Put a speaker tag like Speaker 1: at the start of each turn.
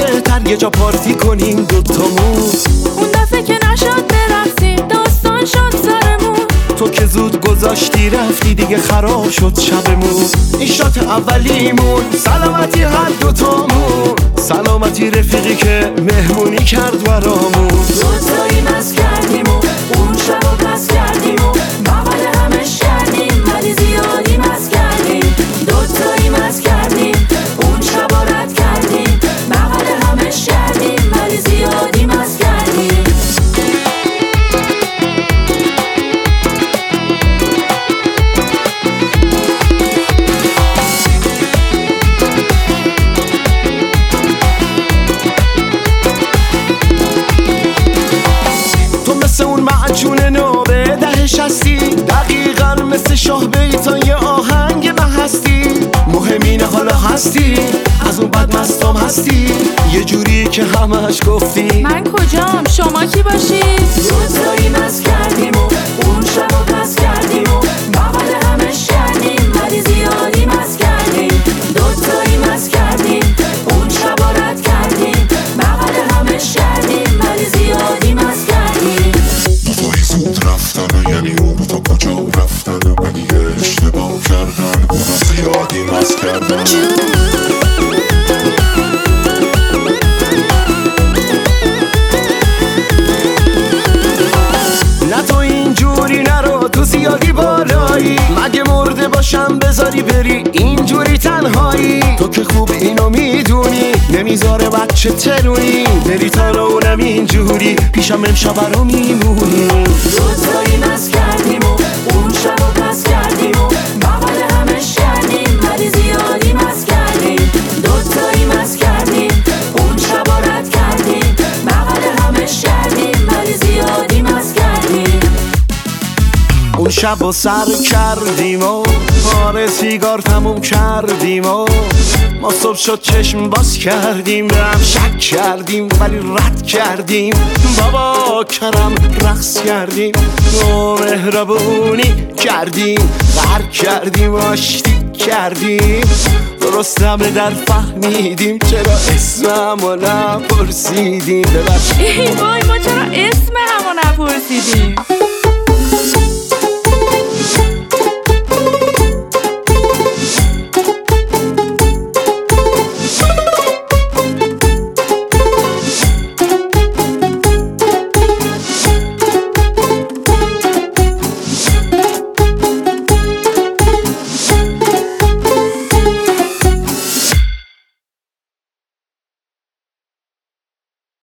Speaker 1: بهتر یه جا پارتی کنیم دوتامون.
Speaker 2: اون دفعه که نشد برقصیم داستان شد سرمون.
Speaker 1: تو که زود گذاشتی رفتی دیگه خراب شد شبمون. این شات اولیمون سلامتی هر دوتامون. سلامتی رفیقی که مهمونی کرد برامون.
Speaker 2: دوتایی مست کردیم و اون شب و پس کردیم و بغل همش کردیم ولی زیادی مست کردیم. دوتایی مست کردیم اون شب و رد کردیم بغل همش کردیم ولی زیادی مست کردیم.
Speaker 1: مثل اون معجون نوبه دهش هستی، دقیقا مثل شاه بیتان یه آهنگ من هستی. مهمینه حالا هستی از اون بد مستام هستی، یه جوری که همش گفتی
Speaker 2: من کجام شما کی باشید؟ دوتایی مست کردیم و اون شب و پس کردیم و بغل همش کردیم ولی زیادی مست کردیم. دوتایی مست کردیم اون شب و رد کردیم بغل همش کردیم ولی زیادی مست کردیم.
Speaker 3: دوتایی زود رفتن یعنی اون تا کجا رفتن ولی اشتباه کردن اون زیادی مست کردن.
Speaker 1: نه تو اینجوری نرو تو زیادی بالایی، مگه مرده باشم بذاری بری اینجوری تنهایی. تو که خوب اینو میدونی نمیذاره بچه ترونی بری تا رو اونم اینجوری پیشم امشب رو میمونی.
Speaker 2: دوتایی مست کردیم و اون شب و پس کردیم و بغل همش کردیم ولی زیادی مست کردیم. دوتایی مست کردیم اون شب و رد کردیم بغل همش کردیم ولی زیادی مست کردیم.
Speaker 1: اون شب و سر کردیم و پاره سیگار تموم کردیم و ما صبح شد چشم باز کردیم به هم شک کردیم ولی رد کردیم. بابا کرم رقص کردیم و مهربونی کردیم غرق کردیم و آشتی کردیم. درست همه در فهمیدیم چرا اسممو نپرسیدیم. ببخشید
Speaker 2: ای وای ما چرا اسم همو نپرسیدیم.